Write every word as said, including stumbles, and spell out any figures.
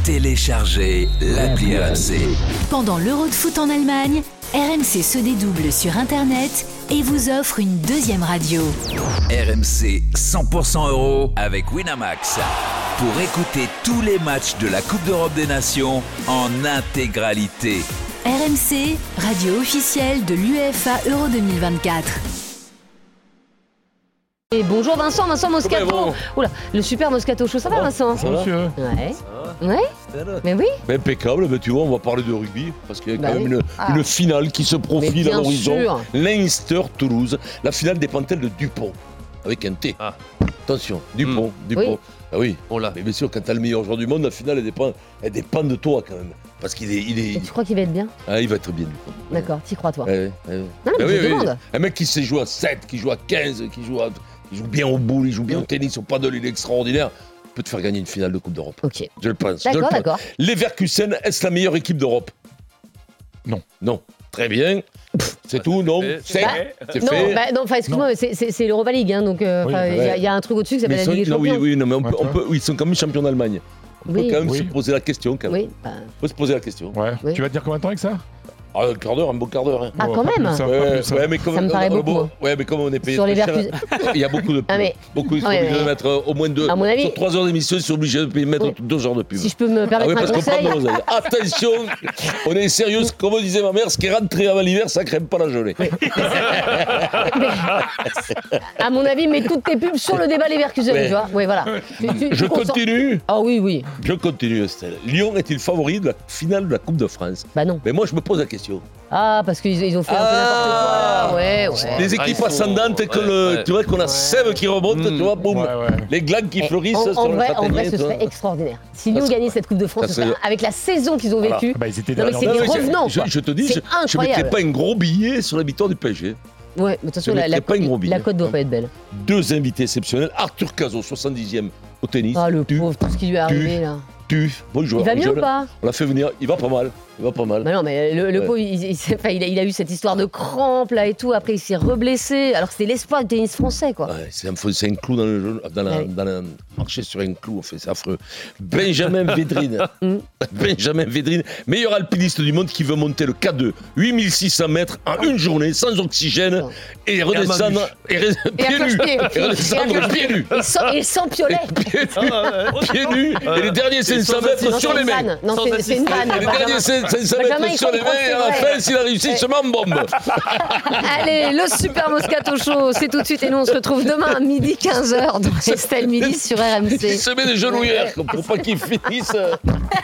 Téléchargez l'appli R M C. Pendant l'Euro de foot en Allemagne, R M C se dédouble sur Internet et vous offre une deuxième radio. R M C cent pour cent euro avec Winamax. Pour écouter tous les matchs de la Coupe d'Europe des Nations en intégralité. R M C, radio officielle de l'UEFA Euro deux mille vingt-quatre. Et bonjour Vincent, Vincent Moscato. Bon. Oula, le super Moscato Show, ça va Vincent? Ça va, monsieur. Ouais. Ouais. Mais oui. Ben, impeccable, ben, tu vois, on va parler de rugby parce qu'il y a Bah quand oui. même une, Ah. une finale qui se Mais profile bien à l'horizon. sûr. Leinster-Toulouse, la finale dépend-elle de Dupont avec un T. Ah. Attention, Dupont, Mm. Dupont. Oui. Ah oui. Oh là. Mais bien sûr, quand t'as le meilleur joueur du monde, la finale elle dépend, elle dépend de toi quand même. Parce qu'il est, il est, Et tu crois qu'il va être bien? ah, il va être bien Dupont. D'accord, t'y crois toi? Ouais, ouais, ouais. Non, mais Ah je oui, oui. demande. Un mec qui sait jouer à sept, qui joue à quinze, qui joue, à, qui joue bien au boule, il joue bien au tennis, au paddle, il est extraordinaire. Peut te faire gagner une finale de Coupe d'Europe. Ok. Je le pense. je le D'accord, pense. d'accord. Leverkusen, est-ce la meilleure équipe d'Europe? Non. Non. Très bien. C'est tout, non? fait, C'est c'est fait. c'est Non, fait. bah, non, enfin, excuse-moi, mais c'est, c'est, c'est l'Europa League, hein, donc euh, Oui, enfin, il y, a- ouais. il y a un truc au-dessus qui Mais s'appelle ils la sont, Ligue des non, oui, Champions. oui, non, mais on Ouais, peut, on toi. peut- oui, ils sont quand même champions d'Allemagne. On peut Oui. quand même Oui. se poser la question. Quand même. Oui, bah, On peut se poser la question. Ouais. Oui. Tu vas te dire combien de temps avec ça? Ah, un quart d'heure, un bon quart d'heure. Hein. Ah, Oh, quand pas même. plus, ça, pas Ouais, plus, ça. ouais, mais comme, Ça me paraît euh, beaucoup, bon, hein. ouais, mais comme on est payé Sur les très cher, Leverkusen. il y a beaucoup de pubs. Ah, mais- Beaucoup, ils sont Ouais, obligés mais- de mettre euh, au moins deux. À mon avis- Sur trois heures d'émission, ils sont obligés de payer- mettre Oui. deux heures de pub. si je peux me Ah permettre oui, un parce qu'on prend conseil, de l'oseille. Attention, on est sérieux, comme disait ma mère, ce qui est rentré avant l'hiver, ça crème pas la gelée. à mon avis, mets toutes tes pubs sur le débat Leverkusen, Ouais. tu vois. Oui, voilà. Tu- tu- Je tu concentres- continue. Ah oui, oui. Je continue, Estelle. Lyon est-il favori de la finale de la Coupe de France? Bah non. Mais moi, je me pose la question. Ah, parce qu'ils ils ont fait un peu Ah. n'importe quoi. Ouais, ouais. Les Ah, équipes ils sont- ascendantes, et que ouais, le, ouais. tu vois qu'on a Sèvres qui remonte, Mm. tu vois, boum. Ouais, ouais. Les glagues qui Eh, fleurissent en, sur en le vrai, en châtaignier, vrai, ce tu vois. serait extraordinaire. Si Ça Lyon serait- gagnait cette Coupe de France, ça ce serait- serait- avec la saison qu'ils ont Voilà. vécue. Bah, ils étaient Non, mais derniers c'est en des Europe. mais revenants, je, quoi. je te dis, C'est je, je mettrais incroyable. pas un gros billet sur la victoire du P S G. Ouais, mais de toute façon, Je la, la, mettrais pas une gros la billet. cote doit pas être belle. Deux invités exceptionnels. Arthur Cazot, soixante-dixième au tennis. Ah, le tu, pauvre, tout ce qui lui est arrivé, là. tu, bon joueur. Il va mieux jeune. ou pas? On l'a fait venir, il va pas mal. Il va pas mal. Bah non, mais le, le Ouais. pauvre, il, il, s'est- enfin, il a, il a eu cette histoire de crampes, là, et tout. Après, il s'est reblessé. Alors que c'était l'espoir du tennis français, quoi. Ouais, c'est un, c'est un clou dans le genou, dans la, Ah oui. dans la- marcher sur un clou, fait, c'est affreux. Benjamin Védrine, Mm. Benjamin Védrine, meilleur alpiniste du monde qui veut monter le K deux, huit mille six cents mètres en une journée, sans oxygène, et redescendre et, re- Et pieds à nus, cloche-pied. et redescendre pieds nus, Et sans, et sans piolet. pieds nus, pieds nus, et les derniers cinq cents mètres Non, sur c'est les une mains. vanne. Non, Sans c'est, c'est une vanne. Les Benjamin. derniers cinq cents Benjamin, mètres il sur les comprend, mains, et à la c'est vrai. fin, s'il a réussi, il se met en bombe. Allez, le Super Moscato Show, c'est tout de suite. Et nous, on se retrouve demain à midi quinze heures dans Estelle Midi sur R M C. Il se met des genouillères pour pas qu'il finisse.